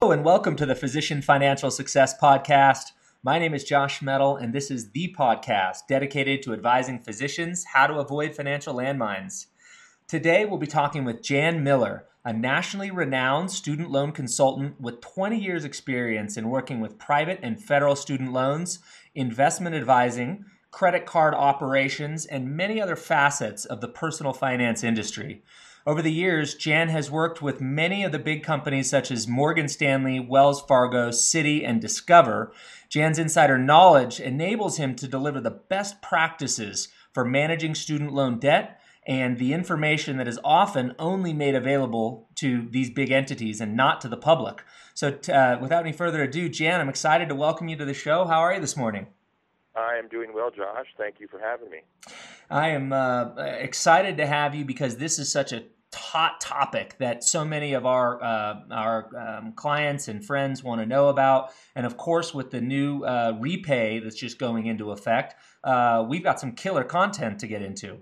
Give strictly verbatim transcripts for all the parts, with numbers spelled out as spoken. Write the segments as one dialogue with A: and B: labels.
A: And welcome to the Physician Financial Success Podcast. My name is Josh Metal, and this is the podcast dedicated to advising physicians how to avoid financial landmines. Today, we'll be talking with Jan Miller, a nationally renowned student loan consultant with twenty years experience in working with private and federal student loans, investment advising, credit card operations, and many other facets of the personal finance industry. Over the years, Jan has worked with many of the big companies such as Morgan Stanley, Wells Fargo, Citi, and Discover. Jan's insider knowledge enables him to deliver the best practices for managing student loan debt and the information that is often only made available to these big entities and not to the public. So uh, without any further ado, Jan, I'm excited to welcome you to the show. How are you this morning?
B: I am doing well, Josh. Thank you for having me.
A: I am uh, excited to have you because this is such a hot topic that so many of our uh, our um, clients and friends want to know about. And of course, with the new uh, REPAYE that's just going into effect, uh, we've got some killer content to get into.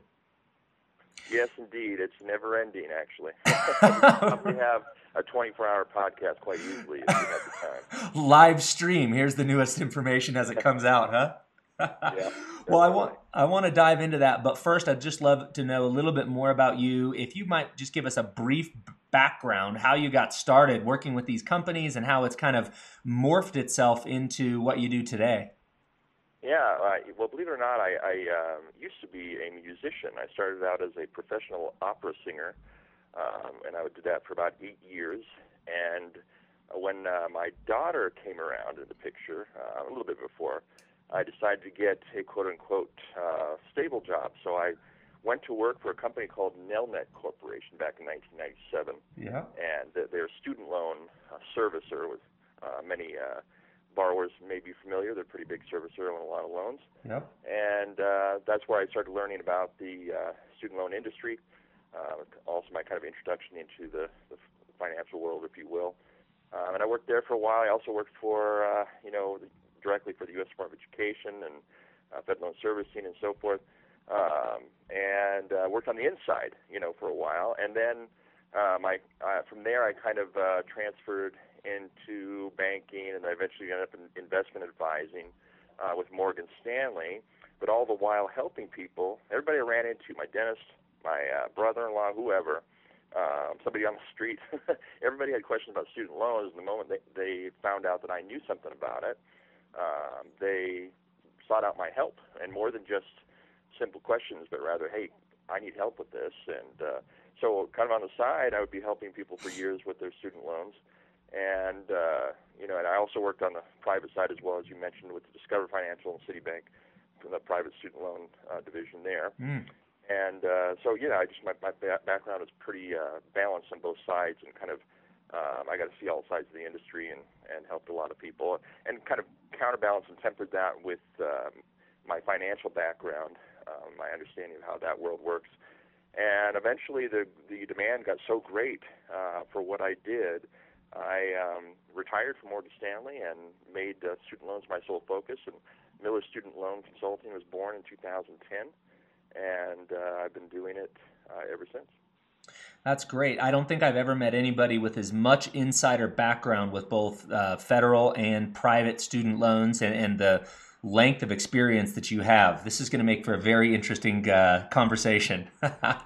B: Yes, indeed. It's never ending, actually. You probably have a twenty-four hour podcast quite easily if you have the time.
A: Live stream. Here's the newest information as it comes out, huh?
B: Yeah,
A: well, I want I want to dive into that, but first, I'd just love to know a little bit more about you. If you might just give us a brief background, how you got started working with these companies and how it's kind of morphed itself into what you do today.
B: Yeah, uh, well, believe it or not, I, I um, used to be a musician. I started out as a professional opera singer, um, and I did that for about eight years. And when uh, my daughter came around in the picture, uh, a little bit before, I decided to get a quote-unquote uh, stable job. So I went to work for a company called Nelnet Corporation back in nineteen ninety-seven.
A: Yeah.
B: And uh, they're a student loan uh, servicer with uh, many uh, borrowers may be familiar. They're a pretty big servicer on a lot of loans.
A: Yep.
B: And uh, that's where I started learning about the uh, student loan industry, uh, also my kind of introduction into the, the financial world, if you will. Um, and I worked there for a while. I also worked for, uh, you know, the, directly for the U S Department of Education and uh, Fed Loan Servicing and so forth, um, and uh, worked on the inside, you know, for a while. And then um, I, uh, from there, I kind of uh, transferred into banking, and I eventually ended up in investment advising uh, with Morgan Stanley, but all the while helping people, everybody I ran into, my dentist, my uh, brother-in-law, whoever, um, somebody on the street, everybody had questions about student loans, and the moment they, they found out that I knew something about it, Um, they sought out my help, and more than just simple questions, but rather, hey, I need help with this. And uh, so kind of on the side, I would be helping people for years with their student loans. And, uh, you know, and I also worked on the private side as well, as you mentioned, with the Discover Financial and Citibank from the private student loan uh, division there.
A: Mm.
B: And uh, so, you know, I just my, my background is pretty uh, balanced on both sides, and kind of Um, I got to see all sides of the industry and, and helped a lot of people, and kind of counterbalanced and tempered that with um, my financial background, um, my understanding of how that world works. And eventually the, the demand got so great uh, for what I did, I um, retired from Morgan Stanley and made uh, student loans my sole focus. And Miller Student Loan Consulting was born in two thousand ten, and uh, I've been doing it uh, ever since.
A: That's great. I don't think I've ever met anybody with as much insider background with both uh, federal and private student loans, and, and the length of experience that you have. This is going to make for a very interesting uh, conversation.
B: I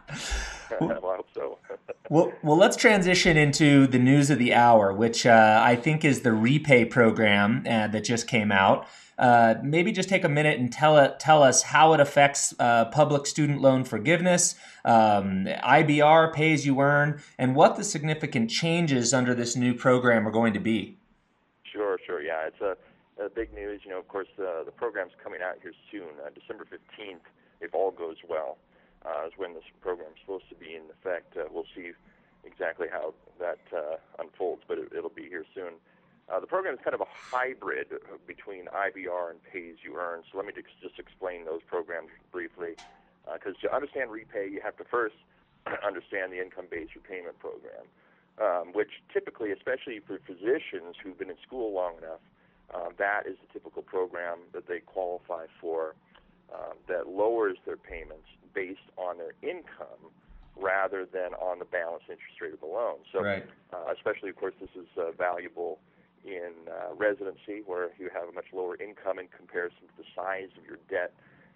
B: hope so.
A: well, well, let's transition into the news of the hour, which uh, I think is the REPAYE program uh, that just came out. Uh, maybe just take a minute and tell it, tell us how it affects uh, public student loan forgiveness, um, I B R, pay as you earn, and what the significant changes under this new program are going to be.
B: Sure, sure. Yeah, it's a, a big news. You know, of course, uh, the program's coming out here soon, uh, December fifteenth, if all goes well, uh, is when this program's supposed to be in effect. Uh, we'll see exactly how that uh, unfolds, but it, it'll be here soon. Uh, the program is kind of a hybrid between I B R and pay-as-you-earn. So let me just explain those programs briefly. Because uh, to understand REPAYE, you have to first understand the income-based repayment program, um, which typically, especially for physicians who've been in school long enough, uh, that is the typical program that they qualify for, um, that lowers their payments based on their income rather than on the balance interest rate of the loan. So,
A: right.
B: uh, especially, of course, this is uh, valuable in uh, residency, where you have a much lower income in comparison to the size of your debt,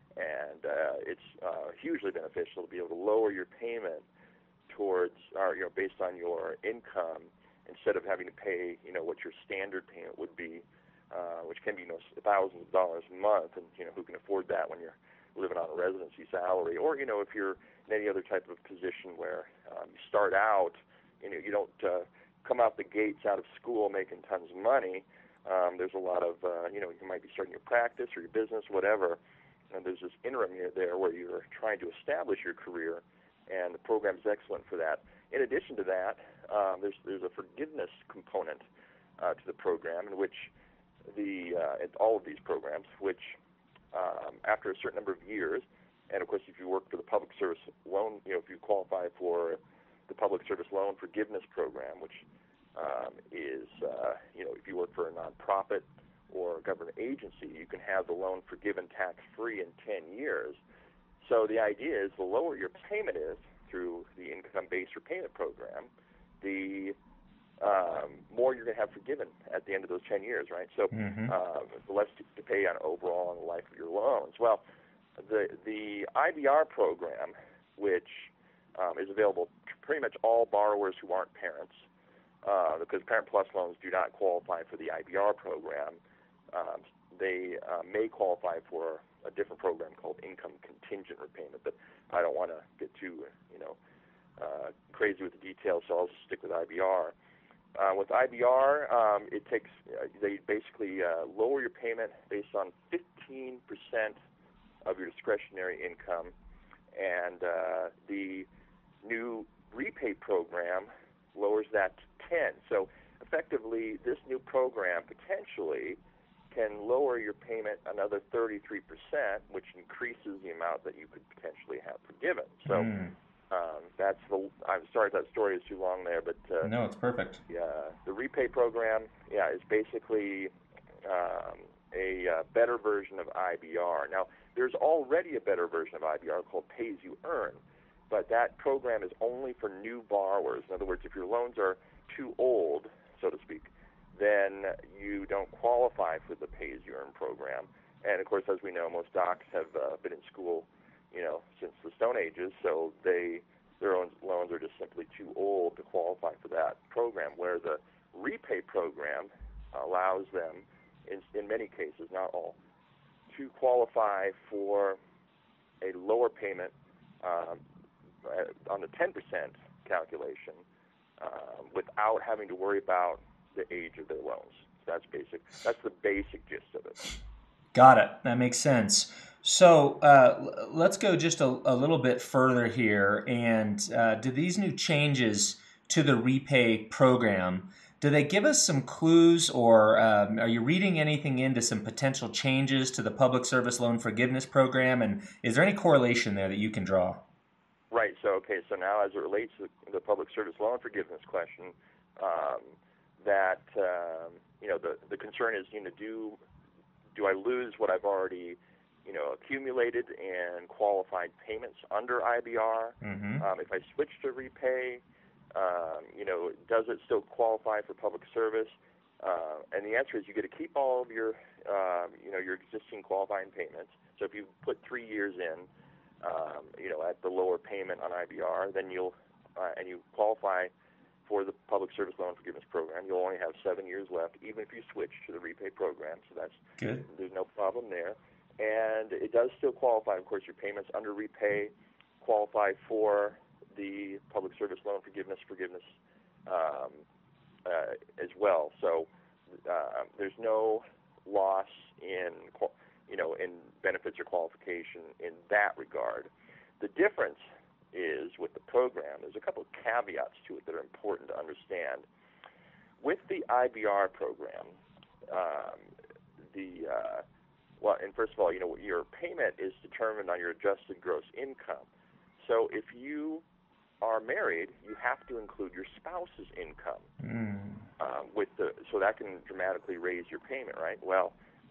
B: and uh, it's uh, hugely beneficial to be able to lower your payment towards, or you know, based on your income, instead of having to pay, you know, what your standard payment would be, uh, which can be, you know, thousands of dollars a month, and you know, who can afford that when you're living on a residency salary, or you know, if you're in any other type of position where um, you start out, you know, you don't uh, come out the gates out of school making tons of money. Um, there's a lot of, uh, you know, you might be starting your practice or your business, whatever, and there's this interim year there where you're trying to establish your career, and the program is excellent for that. In addition to that, um, there's there's a forgiveness component uh, to the program, in which the uh, all of these programs, which um, after a certain number of years, and of course, if you work for the public service loan, you know, if you qualify for the public service loan forgiveness program, which um, is, uh, you know, if you work for a nonprofit or a government agency, you can have the loan forgiven tax-free in ten years. So the idea is the lower your payment is through the income-based repayment program, the um, more you're going to have forgiven at the end of those ten years, right? So
A: mm-hmm.
B: uh, the less to pay on overall on the life of your loans. Well, the the I B R program, which um, is available to pretty much all borrowers who aren't parents, uh, because Parent Plus loans do not qualify for the I B R program. Um, they uh, may qualify for a different program called income contingent repayment, but I don't want to get too, you know, uh, crazy with the details, so I'll just stick with I B R. Uh, with I B R, um, it takes uh, they basically uh, lower your payment based on fifteen percent of your discretionary income, and uh, the new repay program lowers that to ten. So effectively, this new program potentially can lower your payment another thirty-three percent, which increases the amount that you could potentially have forgiven. So
A: mm.
B: um, that's the. I'm sorry if that story is too long there, but uh,
A: no, it's perfect.
B: Yeah, the repay program, yeah, is basically um, a uh, better version of I B R. Now, there's already a better version of I B R called Pay As You Earn, but that program is only for new borrowers. In other words, if your loans are too old, so to speak, then you don't qualify for the Pay As You Earn program. And of course, as we know, most docs have uh, been in school, you know, since the Stone Ages, so they their own loans are just simply too old to qualify for that program. Where the repay program allows them, in, in many cases, not all, to qualify for a lower payment um, on the ten percent calculation um, without having to worry about the age of their loans. So that's basic. That's the basic gist of it.
A: Got it. That makes sense. So uh, let's go just a, a little bit further here. And uh, do these new changes to the repay program, do they give us some clues, or um, are you reading anything into some potential changes to the public service loan forgiveness program? And is there any correlation there that you can draw?
B: Right. So, okay. So now as it relates to the public service loan forgiveness question, um, that, um, you know, the, the concern is, you know, do, do I lose what I've already, you know, accumulated in qualified payments under I B R?
A: Mm-hmm.
B: Um, if I switch to repay, um, you know, does it still qualify for public service? Uh, and the answer is you get to keep all of your, um, you know, your existing qualifying payments. So if you put three years in, um, you know, at the lower payment on I B R, then you'll, uh, and you qualify for the public service loan forgiveness program, you'll only have seven years left, even if you switch to the repay program. So that's
A: good.
B: There's no problem there. And it does still qualify, of course, your payments under repay qualify for the public service loan forgiveness forgiveness um, uh, as well. So uh, there's no loss in, you know, in benefits or qualification in that regard. The difference is with the program, there's a couple of caveats to it that are important to understand. With the I B R program, um, the uh, well, and first of all, you know, your payment is determined on your adjusted gross income. So if you are married, you have to include your spouse's income
A: Mm.
B: um, with the, so that can dramatically raise your payment, right? Well,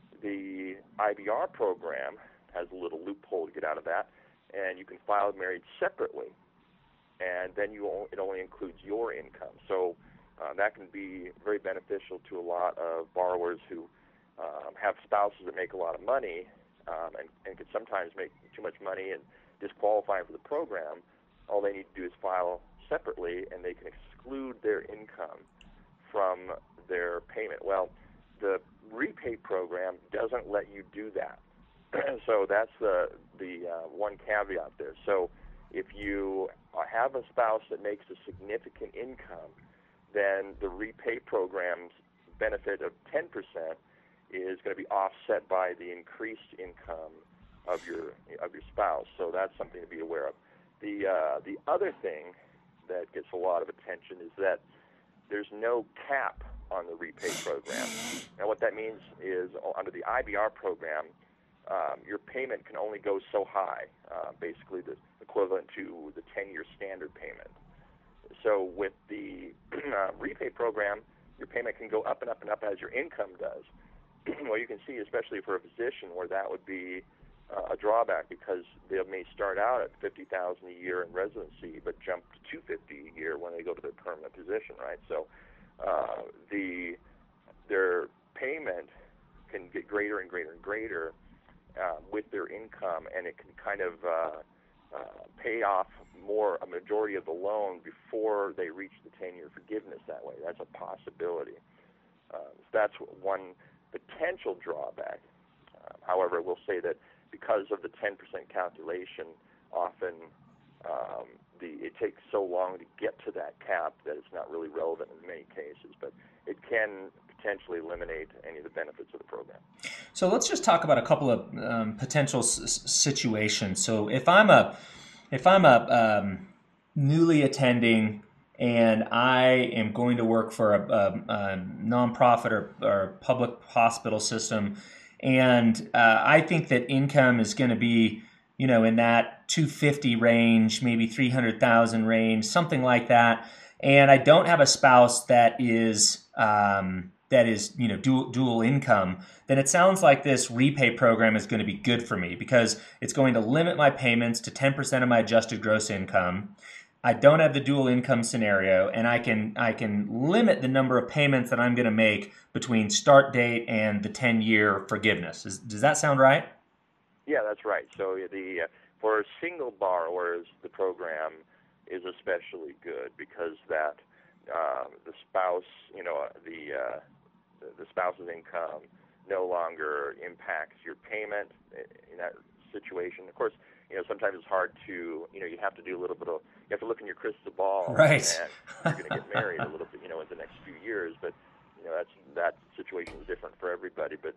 B: the I B R program has a little loophole to get out of that, and you can file married separately. and then you only, it only includes your income. So uh, that can be very beneficial to a lot of borrowers who um, have spouses that make a lot of money um, and, and can sometimes make too much money and disqualify for the program. All they need to do is file separately, and they can exclude their income from their payment. Well, the REPAY program doesn't let you do that. So that's the the uh, one caveat there. So if you have a spouse that makes a significant income, then the REPAY program's benefit of ten percent is going to be offset by the increased income of your of your spouse. So that's something to be aware of. The uh, the other thing that gets a lot of attention is that there's no cap on the REPAY program. And what that means is under the I B R program, um, your payment can only go so high, uh, basically the equivalent to the ten-year standard payment. So with the uh, REPAY program, your payment can go up and up and up as your income does. Well, you can see, especially for a physician, where that would be uh, a drawback, because they may start out at fifty thousand dollars a year in residency, but jump to two hundred fifty thousand dollars a year when they go to their permanent position, right? So uh, the their payment can get greater and greater and greater uh, with their income, and it can kind of uh, uh, pay off more, a majority of the loan before they reach the ten-year forgiveness that way. That's a possibility. Uh, so that's one potential drawback. Uh, however, we'll say that because of the ten percent calculation, often um, the it takes so long to get to that cap that it's not really relevant in many cases, but it can potentially eliminate any of the benefits of the program.
A: So let's just talk about a couple of um, potential s- situations. So if I'm a if I'm a um, newly attending and I am going to work for a, a, a nonprofit or, or public hospital system, and uh, I think that income is going to be, you know, in that two hundred fifty range, maybe three hundred thousand range, something like that, and I don't have a spouse that is um, that is, you know, dual, dual income, then it sounds like this REPAY program is going to be good for me, because it's going to limit my payments to ten percent of my adjusted gross income. I don't have the dual income scenario, and I can I can limit the number of payments that I'm going to make between start date and the ten-year forgiveness. Is, does that sound right?
B: Yeah, that's right. So the uh, for single borrowers, the program is especially good, because that uh, the spouse, you know, the uh, the spouse's income no longer impacts your payment in that situation. Of course, you know, sometimes it's hard to, you know, you have to do a little bit of, you have to look in your crystal ball,
A: right?
B: And you're going to get married a little bit, you know, in the next few years. But you know, that's that situation is different for everybody. But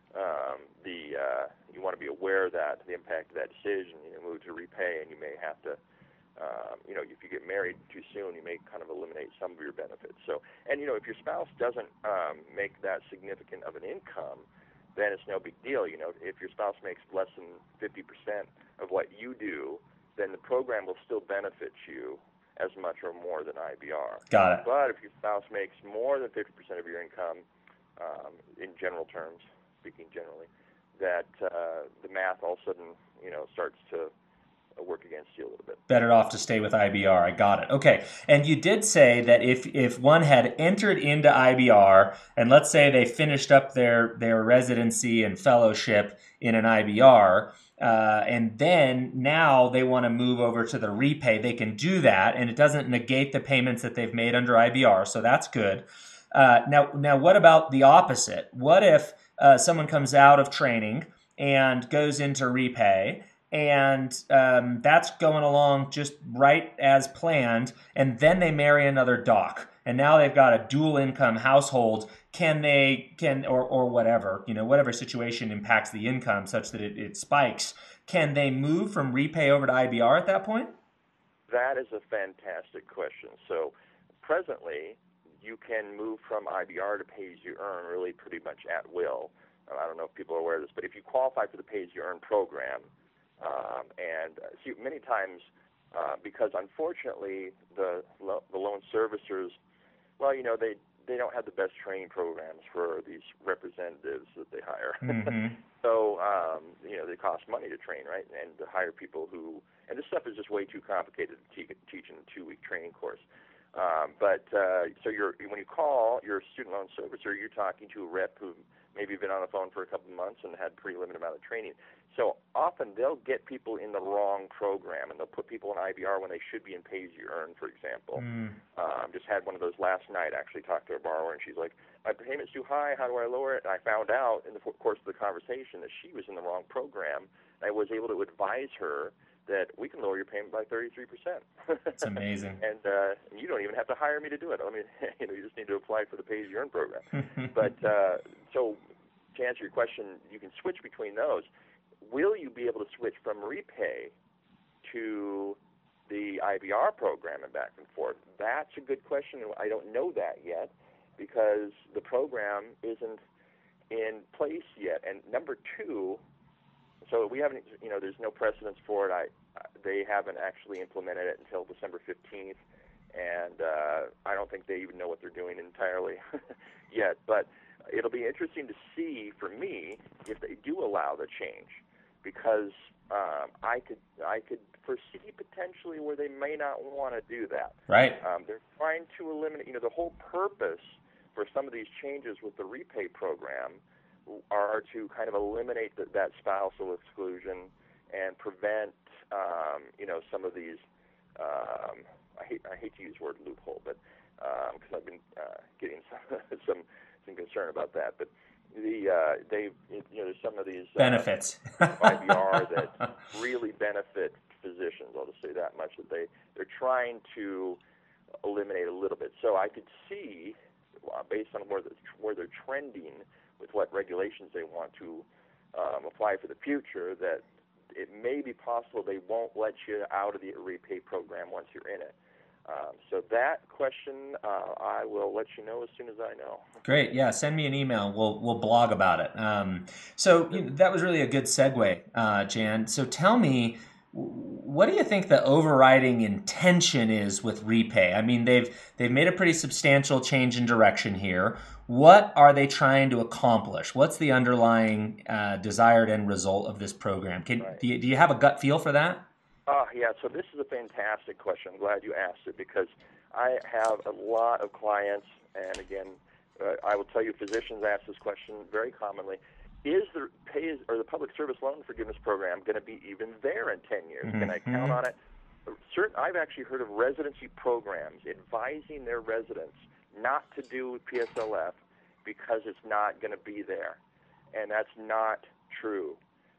B: um, the uh, you want to be aware that the impact of that decision, you know, move to REPAY, and you may have to. Um, you know, if you get married too soon, you may kind of eliminate some of your benefits. So, and you know, if your spouse doesn't um, make that significant of an income, then it's no big deal. You know, if your spouse makes less than fifty percent of what you do, then the program will still benefit you as much or more than I B R.
A: Got it.
B: But if your spouse makes more than fifty percent of your income, um, in general terms, speaking generally, that uh, the math all of a sudden, you know, starts to work against you a little bit.
A: Better off to stay with I B R. I got it. Okay. And you did say that if if one had entered into I B R, and let's say they finished up their, their residency and fellowship in an I B R, uh, and then now they want to move over to the REPAY, they can do that, and it doesn't negate the payments that they've made under I B R, so that's good. Uh, now, now, what about the opposite? What if uh, someone comes out of training and goes into REPAY, and um, that's going along just right as planned, and then they marry another doc, and now they've got a dual income household? Can they, can or or whatever, you know, whatever situation impacts the income such that it, it spikes, can they move from REPAY over to I B R at that point?
B: That is a fantastic question. So presently, you can move from I B R to pay-as-you-earn really pretty much at will. I don't know if people are aware of this, but if you qualify for the pay-as-you-earn program, Um, and uh, see, many times, uh, because unfortunately the lo- the loan servicers, well, you know, they they don't have the best training programs for these representatives that they hire.
A: Mm-hmm.
B: So, um, you know, they cost money to train, right? And to hire people who, and this stuff is just way too complicated to te- teach in a two-week training course. Um, but uh, so you're, when you call your student loan servicer, you're talking to a rep who maybe been on the phone for a couple of months and had a pretty limited amount of training. So often they'll get people in the wrong program, and they'll put people in I B R when they should be in pay-as-you-earn, for example. Mm. Um, just had one of those last night, actually talked to a borrower, and she's like, my payment's too high, how do I lower it? And I found out in the course of the conversation that she was in the wrong program, and I was able to advise her that we can lower your payment by thirty-three percent.
A: That's amazing.
B: and, uh, and you don't even have to hire me to do it. I mean, you know, you just need to apply for the pay-as-you-earn program. but uh, so to answer your question, you can switch between those. Will you be able to switch from repay to the I B R program and back and forth? That's a good question. I don't know that yet because the program isn't in place yet. And number two, so we haven't, you know, there's no precedence for it. I, they haven't actually implemented it until December fifteenth, and uh, I don't think they even know what they're doing entirely yet. But it'll be interesting to see, for me, if they do allow the change, because um, I could I could foresee potentially where they may not want to do that.
A: Right.
B: Um, they're trying to eliminate, you know, the whole purpose for some of these changes with the repay program are to kind of eliminate the, that spousal exclusion and prevent, um, you know, some of these, um, I hate I hate to use the word loophole, but because um, I've been uh, getting some, some some concern about that, but the uh, they you know there's some of these uh,
A: benefits
B: I B R that really benefit physicians. I'll just say that much, that they they're trying to eliminate a little bit. So I could see, uh, based on where the, where they're trending with what regulations they want to um, apply for the future, that it may be possible they won't let you out of the repay program once you're in it. Um, so that question, uh, I will let you know as soon as I know.
A: Great, yeah. Send me an email. We'll we'll blog about it. Um, so you know, that was really a good segue, uh, Jan. So tell me, what do you think the overriding intention is with repay? I mean, they've they've made a pretty substantial change in direction here. What are they trying to accomplish? What's the underlying uh, desired end result of this program? Can
B: right.
A: do you, do you have a gut feel for that?
B: Oh, yeah, so this is a fantastic question. I'm glad you asked it because I have a lot of clients, and again, uh, I will tell you physicians ask this question very commonly. Is the pay or the public service loan forgiveness program going to be even there in ten years? Mm-hmm. Can I count on it? Certain, I've actually heard of residency programs advising their residents not to do P S L F because it's not going to be there, and that's not true.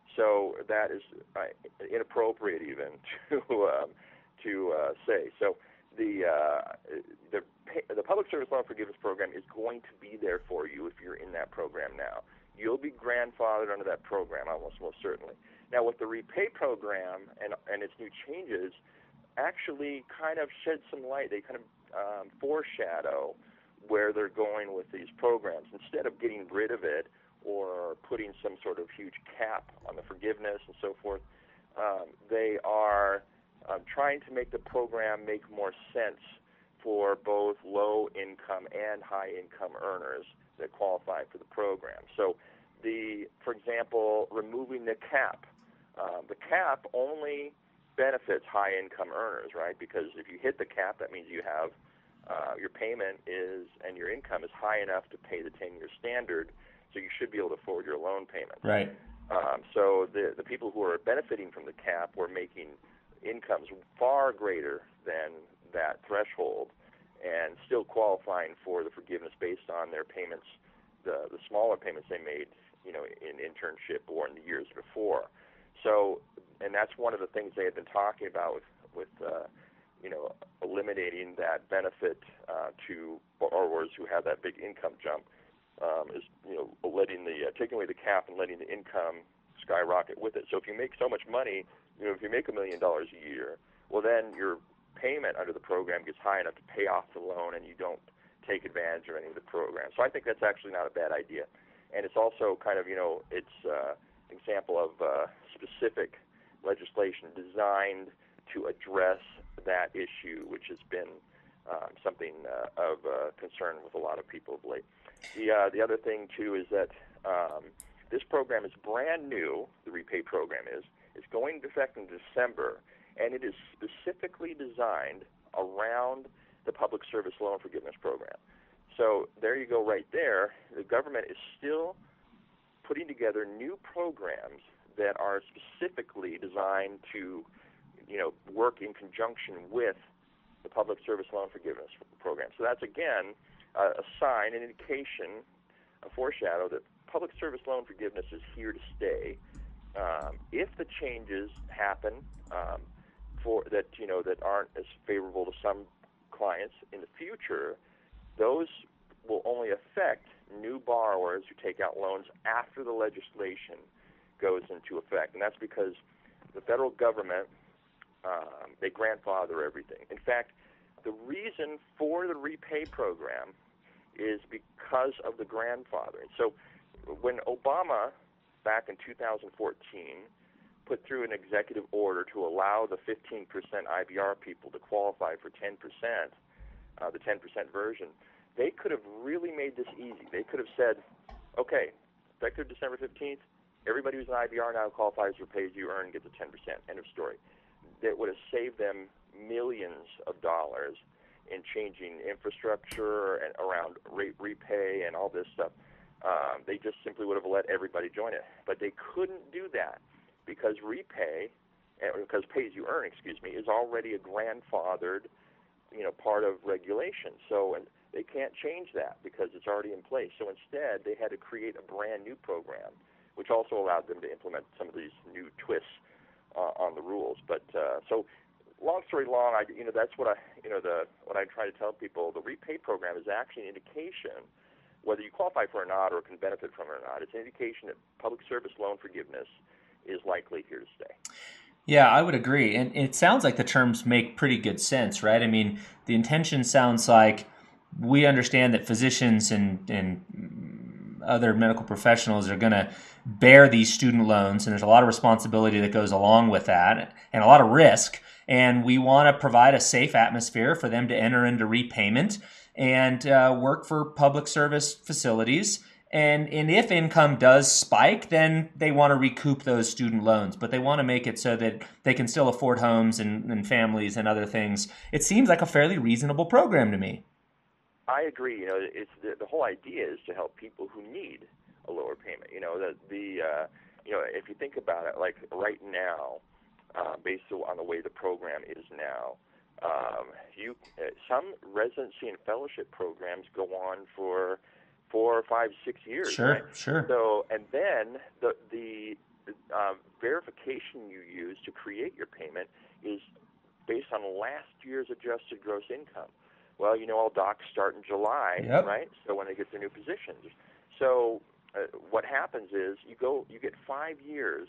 B: So that is uh, inappropriate even to um, to uh, say. So the uh, the the public service loan forgiveness program is going to be there for you if you're in that program now. You'll be grandfathered under that program almost most certainly. Now with the repay program and and its new changes, actually kind of shed some light. They kind of um, foreshadow where they're going with these programs. Instead of getting rid of it or putting some sort of huge cap on the forgiveness and so forth, um, they are um, trying to make the program make more sense for both low-income and high-income earners that qualify for the program. So, the, for example, removing the cap. Um, the cap only benefits high-income earners, right? Because if you hit the cap, that means you have uh, your payment is and your income is high enough to pay the ten-year standard. So you should be able to afford your loan payments.
A: Right.
B: Um, so the the people who are benefiting from the cap were making incomes far greater than that threshold, and still qualifying for the forgiveness based on their payments, the the smaller payments they made, you know, in internship or in the years before. So, and that's one of the things they had been talking about with with uh, you know, eliminating that benefit uh, to borrowers who have that big income jump. Um, is, you know, letting the uh, taking away the cap and letting the income skyrocket with it. So if you make so much money, you know, if you make a million dollars a year, well then your payment under the program gets high enough to pay off the loan, and you don't take advantage of any of the program. So I think that's actually not a bad idea, and it's also kind of, you know, it's uh, an example of uh, specific legislation designed to address that issue, which has been um, something uh, of uh, concern with a lot of people of late. The uh, the other thing too is that um, this program is brand new. The REPAY program is. It's going into effect in December, and it is specifically designed around the Public Service Loan Forgiveness Program. So there you go, right there. The government is still putting together new programs that are specifically designed to, you know, work in conjunction with the Public Service Loan Forgiveness Program. So that's, again, uh, a sign, an indication, a foreshadow that public service loan forgiveness is here to stay. Um, if the changes happen um, for that, you know, that aren't as favorable to some clients in the future, those will only affect new borrowers who take out loans after the legislation goes into effect. And that's because the federal government, um, they grandfather everything. In fact, the reason for the REPAY program is because of the grandfathering. So when Obama, back in two thousand fourteen, put through an executive order to allow the fifteen percent I B R people to qualify for ten percent, uh, the ten percent version, they could have really made this easy. They could have said, okay, effective December fifteenth, everybody who's an I B R now qualifies for pay-as-you-earn and gets a ten percent. End of story. That would have saved them millions of dollars in changing infrastructure and around rate repay and all this stuff. Um, they just simply would have let everybody join it. But they couldn't do that because REPAY, because pay-as-you-earn, excuse me, is already a grandfathered, you know, part of regulation. So and they can't change that because it's already in place. So instead, they had to create a brand new program, which also allowed them to implement some of these new twists uh, on the rules. But uh, so, long story long, I, you know, that's what I, you know, the what I try to tell people. The REPAY program is actually an indication, whether you qualify for it or not, or can benefit from it or not. It's an indication that public service loan forgiveness is likely here to stay.
A: Yeah, I would agree. And it sounds like the terms make pretty good sense, right? I mean, the intention sounds like we understand that physicians and, and other medical professionals are going to bear these student loans, and there's a lot of responsibility that goes along with that and a lot of risk. And we want to provide a safe atmosphere for them to enter into repayment and uh, work for public service facilities. And, and if income does spike, then they want to recoup those student loans, but they want to make it so that they can still afford homes and, and families and other things. It seems like a fairly reasonable program to me.
B: I agree. You know, it's the, the whole idea is to help people who need a lower payment. You know, the the uh, you know, if you think about it, like right now, uh, based on the way the program is now, um, you uh, some residency and fellowship programs go on for four, five, six years.
A: Sure,
B: right?
A: sure.
B: So, and then the the uh, verification you use to create your payment is based on last year's adjusted gross income. Well, you know, all docs start in July,
A: Yep.
B: right? So when they get their new positions. So uh, what happens is you go, you get five years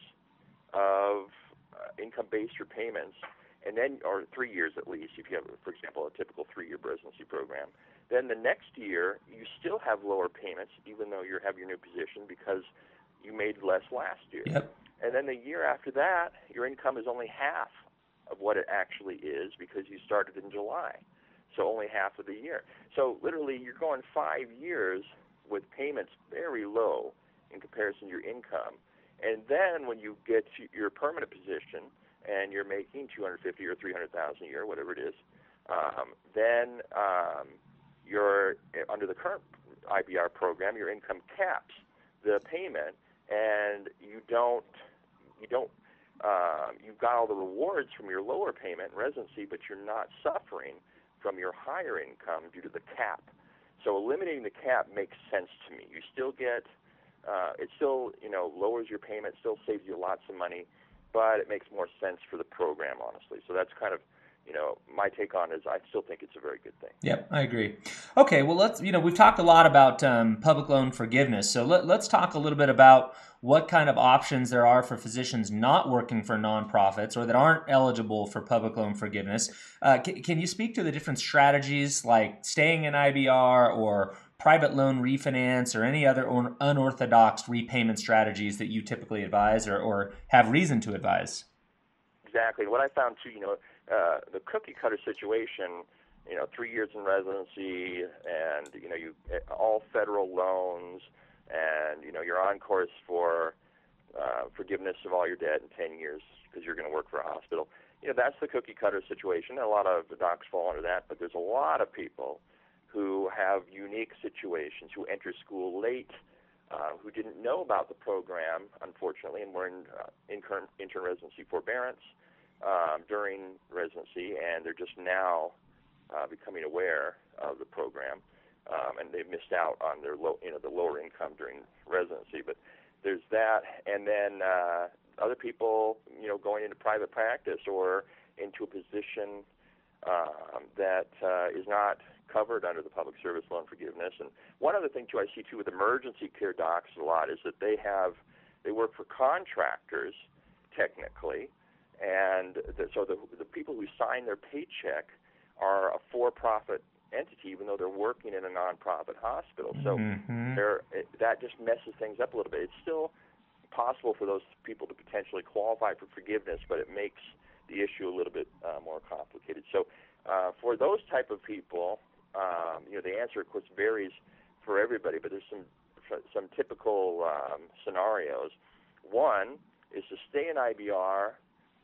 B: of uh, income-based repayments, and then, or three years at least, if you have, for example, a typical three-year residency program. Then the next year, you still have lower payments, even though you have your new position, because you made less last year.
A: Yep.
B: And then the year after that, your income is only half of what it actually is because you started in July. So only half of the year. So literally, you're going five years with payments very low in comparison to your income. And then when you get to your permanent position and you're making two hundred fifty thousand or three hundred thousand a year, whatever it is, um, then um, you're under the current I B R program, your income caps the payment, and you don't you don't um, you've got all the rewards from your lower payment in residency, but you're not suffering from your higher income due to the cap. So eliminating the cap makes sense to me. You still get, uh, it still, you know, lowers your payment, still saves you lots of money, but it makes more sense for the program, honestly. So that's kind of, you know, my take on it is I still think it's a very good thing.
A: Yep, I agree. Okay, well, let's, you know, we've talked a lot about um, public loan forgiveness. So let, let's talk a little bit about what kind of options there are for physicians not working for nonprofits or that aren't eligible for public loan forgiveness. Uh, can, can you speak to the different strategies like staying in I B R or private loan refinance or any other un- unorthodox repayment strategies that you typically advise or, or have reason to advise?
B: Exactly. What I found too, you know, uh, the cookie cutter situation you know, three years in residency, and you know, you all federal loans, and you know, you're on course for uh, forgiveness of all your debt in ten years because you're going to work for a hospital. You know, that's the cookie cutter situation. A lot of the docs fall under that, but there's a lot of people who have unique situations, who enter school late, uh, who didn't know about the program, unfortunately, and were in uh, intern, intern residency forbearance um, during residency, and they're just now uh, becoming aware of the program, um, and they've missed out on their low, you know, the lower income during residency. But there's that, and then uh, other people, you know, going into private practice or into a position um, that uh, is not covered under the public service loan forgiveness. And one other thing too, I see too with emergency care docs a lot is that they have they work for contractors technically, and the, so the the people who sign their paycheck are a for-profit entity, even though they're working in a nonprofit hospital. So
A: Mm-hmm.
B: they're, it, that just messes things up a little bit. It's still possible for those people to potentially qualify for forgiveness, but it makes the issue a little bit uh, more complicated. So uh, for those type of people, um, you know, the answer, of course, varies for everybody, but there's some some typical um, scenarios. One is to stay in I B R,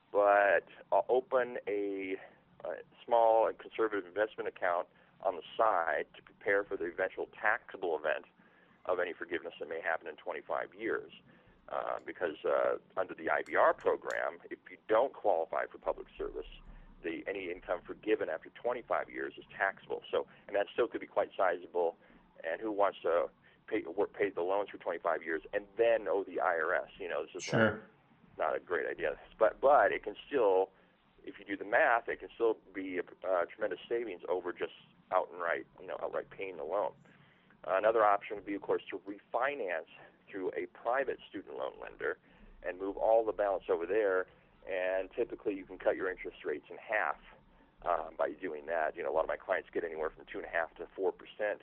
B: but uh, open a, a small and conservative investment account on the side to prepare for the eventual taxable event of any forgiveness that may happen in twenty-five years. Uh, because uh, under the I B R program, if you don't qualify for public service, the any income forgiven after twenty-five years is taxable. So, and that still could be quite sizable. And who wants to pay work pay the loans for twenty-five years and then owe the I R S? You know, this is
A: Sure.
B: not, not a great idea. But but it can still, if you do the math, it can still be a, a tremendous savings over just outright, you know, outright paying the loan. Uh, another option would be, of course, to refinance through a private student loan lender and move all the balance over there, and typically you can cut your interest rates in half um, by doing that. You know, a lot of my clients get anywhere from two and a half to four percent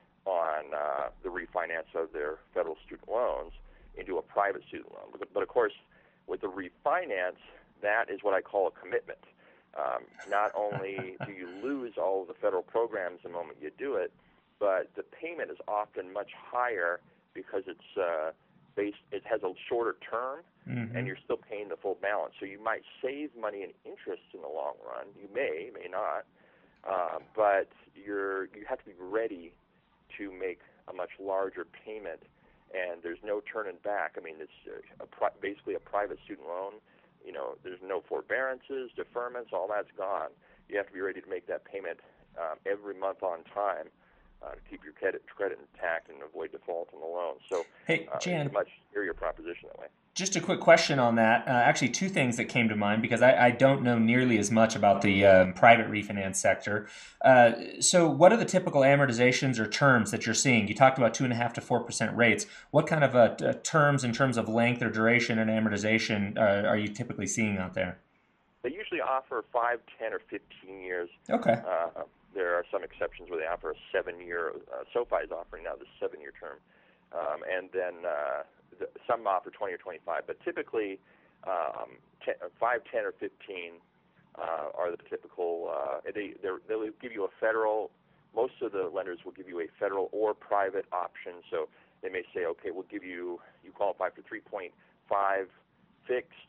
B: on uh, the refinance of their federal student loans into a private student loan. But, but of course, with the refinance, that is what I call a commitment. Um, not only do you lose all of the federal programs the moment you do it, but the payment is often much higher because it's uh, based, it has a shorter term,
A: Mm-hmm.
B: and you're still paying the full balance. So you might save money in interest in the long run. You may, may not, uh, but you're you have to be ready to make a much larger payment, and there's no turning back. I mean, it's a pri- basically a private student loan. You know, there's no forbearances, deferments, all that's gone. You have to be ready to make that payment um, every month on time. Uh, to keep your credit, credit intact and avoid default on the loan. So
A: Hey,
B: uh,
A: Jan,
B: it's a much superior proposition that way.
A: just a quick question on that. Uh, actually, two things that came to mind because I, I don't know nearly as much about the uh, private refinance sector. Uh, so what are the typical amortizations or terms that you're seeing? You talked about two and a half to four percent rates. What kind of uh, t- terms in terms of length or duration and amortization uh, are you typically seeing out there?
B: They usually offer five, ten, or fifteen years.
A: Okay.
B: Uh, there are some exceptions where they offer a seven-year. Uh, SoFi is offering now this seven-year term, um, and then uh, the, some offer twenty or twenty-five. But typically, um, ten, five, ten, or fifteen uh, are the typical. Uh, they they'll give you a federal. Most of the lenders will give you a federal or private option. So they may say, okay, we'll give you you qualify for three point five fixed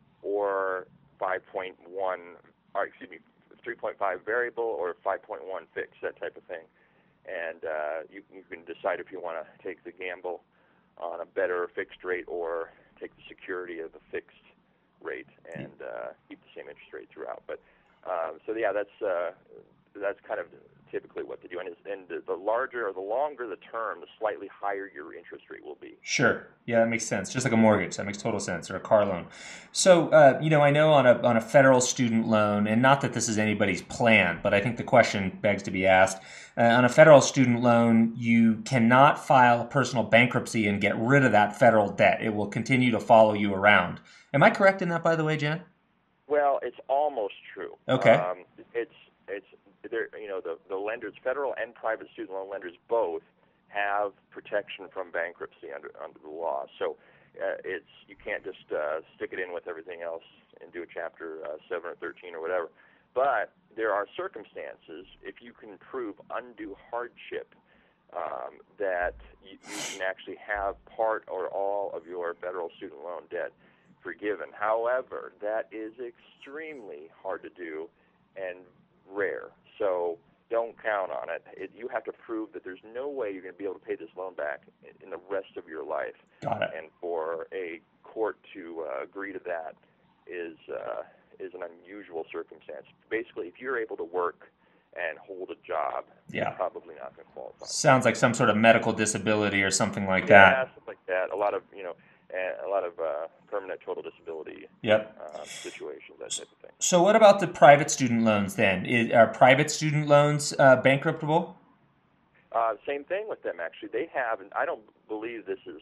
B: or five point one. Or excuse me. three point five variable or five point one fixed, that type of thing. And uh, you, you can decide if you want to take the gamble on a better fixed rate or take the security of the fixed rate and uh, keep the same interest rate throughout. But um, so yeah, that's uh, that's kind of typically what they do. And, and the, the larger or the longer the term, the slightly higher your interest rate will be.
A: Sure. Yeah, that makes sense. Just like a mortgage, that makes total sense, or a car loan. So, uh, you know, I know on a on a federal student loan, and not that this is anybody's plan, but I think the question begs to be asked. Uh, on a federal student loan, you cannot file a personal bankruptcy and get rid of that federal debt. It will continue to follow you around. Am I correct in that, by the way, Jan?
B: Well, it's almost true.
A: Okay.
B: Um, it's it's there. You know, the the lenders, federal and private student loan lenders, both have protection from bankruptcy under under the law. So uh, it's you can't just uh, stick it in with everything else and do a chapter uh, seven or thirteen or whatever. but there are circumstances, if you can prove undue hardship, um, that you, you can actually have part or all of your federal student loan debt forgiven. However, that is extremely hard to do and rare. So don't count on it. it. You have to prove that there's no way you're going to be able to pay this loan back in, in the rest of your life.
A: Got it.
B: And for a court to uh, agree to that is uh, is an unusual circumstance. Basically, if you're able to work and hold a job,
A: yeah.
B: you're probably not going to qualify.
A: Sounds like some sort of medical disability or something like
B: yeah,
A: that.
B: Yeah, something like that. A lot of, you know, a lot of uh, permanent total disability
A: yep.
B: uh, situations, that type of thing.
A: So what about the private student loans then? Is, are private student loans uh, bankruptable?
B: Uh, same thing with them, actually. They have, and I don't believe this is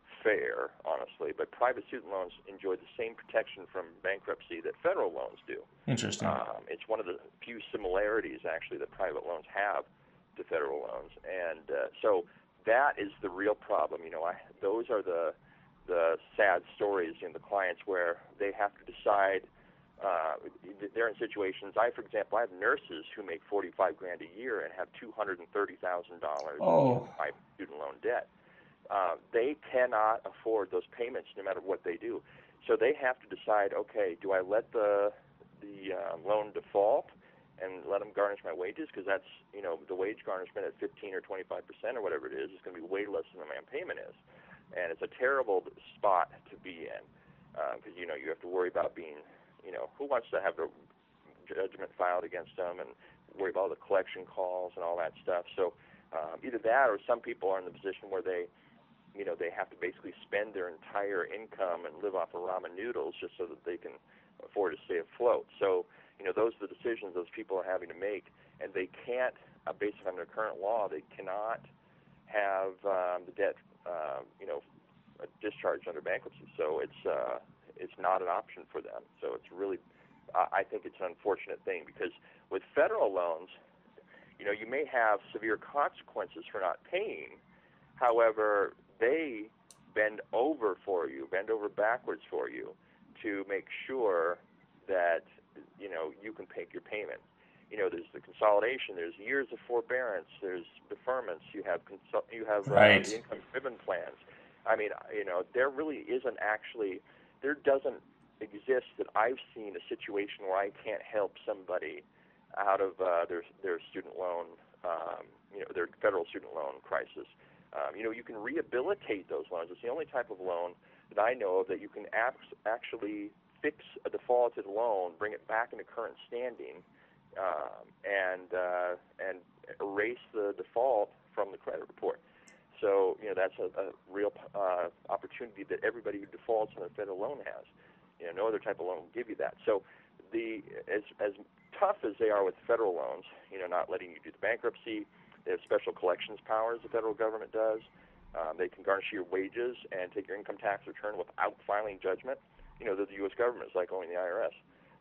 B: fair, honestly, but private student loans enjoy the same protection from bankruptcy that federal loans do.
A: Interesting.
B: Um, it's one of the few similarities, actually, that private loans have to federal loans. And uh, so that is the real problem. You know, I, those are the the sad stories in the clients where they have to decide. Uh, they're in situations. I, for example, I have nurses who make forty-five grand a year and have two hundred and thirty thousand dollars
A: oh.
B: in private student loan debt. Uh, they cannot afford those payments no matter what they do. So they have to decide, okay, do I let the the uh, loan default and let them garnish my wages? Because that's, you know, the wage garnishment at fifteen or twenty-five percent or whatever it is is going to be way less than the man payment is. And it's a terrible spot to be in because, uh, you know, you have to worry about being, you know, who wants to have a judgment filed against them and worry about all the collection calls and all that stuff. So um, either that or some people are in the position where they, you know, they have to basically spend their entire income and live off of ramen noodles just so that they can afford to stay afloat. So, you know, those are the decisions those people are having to make, and they can't, uh, based on their current law, they cannot have um, the debt, uh, you know, discharged under bankruptcy. So it's uh, it's not an option for them. So it's really, uh, I think it's an unfortunate thing because with federal loans, you know, you may have severe consequences for not paying. However, they bend over for you, bend over backwards for you to make sure that, you know, you can make your payment. You know, there's the consolidation, there's years of forbearance, there's deferments, you have consul- you have
A: right.
B: uh, the income driven plans. I mean, you know, there really isn't actually, there doesn't exist that I've seen a situation where I can't help somebody out of uh, their their student loan, um, you know, their federal student loan crisis. Um, you know, you can rehabilitate those loans. It's the only type of loan that I know of that you can abs- actually fix a defaulted loan, bring it back into current standing, um, and uh, and erase the default from the credit report. So, you know, that's a, a real uh, opportunity that everybody who defaults on a federal loan has. You know, no other type of loan will give you that. So, the as as tough as they are with federal loans, you know, not letting you do the bankruptcy, they have special collections powers the federal government does. Um, they can garnish your wages and take your income tax return without filing judgment. You know, the U S government is like owning the I R S.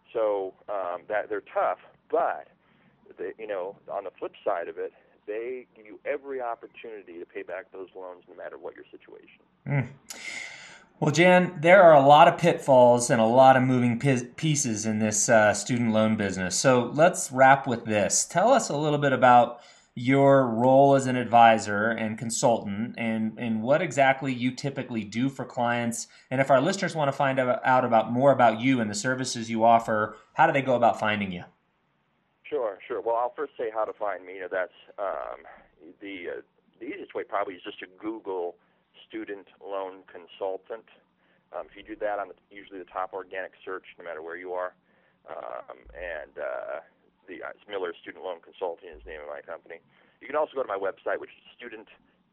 B: So um, that they're tough, but they, you know, on the flip side of it, they give you every opportunity to pay back those loans no matter what your situation.
A: Mm. Well, Jan, there are a lot of pitfalls and a lot of moving pieces in this uh, student loan business. So let's wrap with this. Tell us a little bit about your role as an advisor and consultant and, and what exactly you typically do for clients. And if our listeners want to find out about more about you and the services you offer, how do they go about finding you?
B: Sure, sure. Well, I'll first say how to find me. You know, that's um, the uh, the easiest way probably is just to Google student loan consultant. Um, if you do that, I'm usually the top organic search, no matter where you are. Um, and uh, the uh, Miller Student Loan Consulting is the name of my company. You can also go to my website, which is student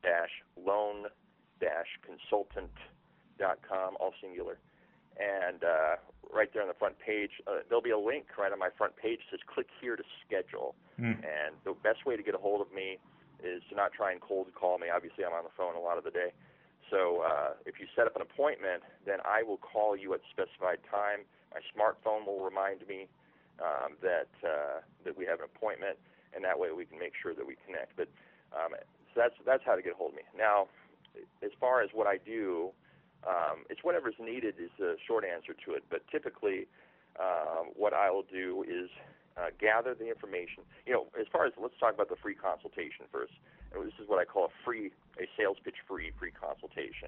B: loan consultant dot com, all singular. And uh, right there on the front page, uh, there'll be a link right on my front page that says click here to schedule. Mm. And the best way to get a hold of me is to not try and cold call me. Obviously, I'm on the phone a lot of the day. So uh, if you set up an appointment, then I will call you at a specified time. My smartphone will remind me um, that uh, that we have an appointment, and that way we can make sure that we connect. But um, so that's that's how to get a hold of me. Now, as far as what I do, Um, it's whatever's needed is the short answer to it. But typically, um, what I will do is uh, gather the information. You know, as far as, let's talk about the free consultation first. And this is what I call a free, a sales pitch free, free consultation.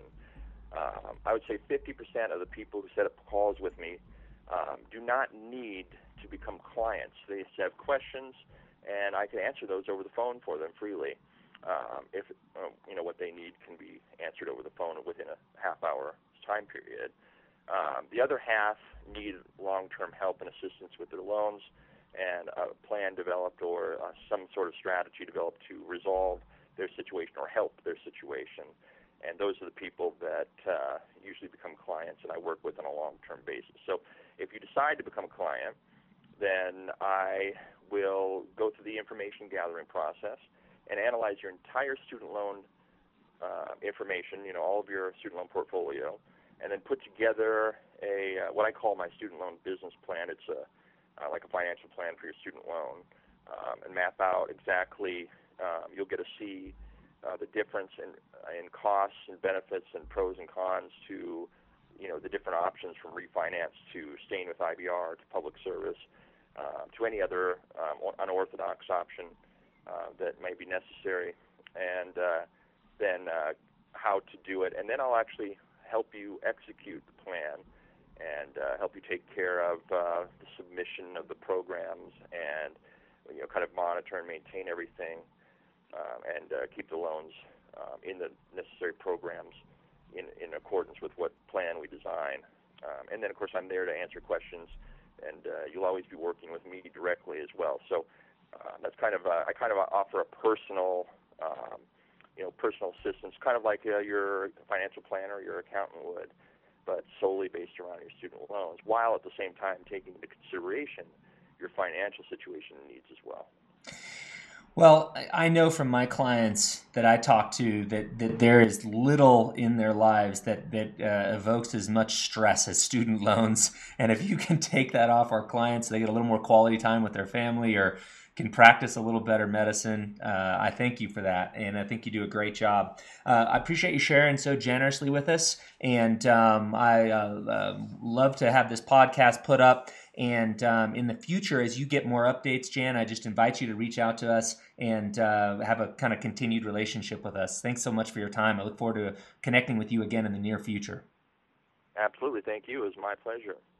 B: Um, I would say fifty percent of the people who set up calls with me um, do not need to become clients. They just have questions, and I can answer those over the phone for them freely. Um, if uh, you know what they need can be answered over the phone within a half-hour time period. Um, the other half need long-term help and assistance with their loans, and a plan developed or uh, some sort of strategy developed to resolve their situation or help their situation. And those are the people that uh, usually become clients, and I work with on a long-term basis. So if you decide to become a client, then I will go through the information gathering process and analyze your entire student loan uh, information, you know, all of your student loan portfolio, and then put together a uh, what I call my student loan business plan. It's a uh, like a financial plan for your student loan, um, and map out exactly. Um, you'll get to see uh, the difference in in costs and benefits and pros and cons to, you know, the different options from refinance to staying with I B R to public service uh, to any other um, unorthodox option uh, that may be necessary, and uh, then uh, how to do it. And then I'll actually help you execute the plan and uh, help you take care of uh, the submission of the programs and, you know, kind of monitor and maintain everything um, and uh, keep the loans um, in the necessary programs in, in accordance with what plan we design. Um, and then, of course, I'm there to answer questions, and uh, you'll always be working with me directly as well. So uh, that's kind of uh, I kind of offer a personal, um, you know, personal assistance, kind of like uh, your financial planner or your accountant would, but solely based around your student loans, while at the same time taking into consideration your financial situation and needs as well.
A: Well, I know from my clients that I talk to that, that there is little in their lives that, that uh, evokes as much stress as student loans. And if you can take that off our clients, they get a little more quality time with their family or can practice a little better medicine. Uh, I thank you for that, and I think you do a great job. Uh, I appreciate you sharing so generously with us, and um, I uh, uh, love to have this podcast put up. And um, in the future, as you get more updates, Jan, I just invite you to reach out to us and uh, have a kind of continued relationship with us. Thanks so much for your time. I look forward to connecting with you again in the near future.
B: Absolutely. Thank you. It was my pleasure.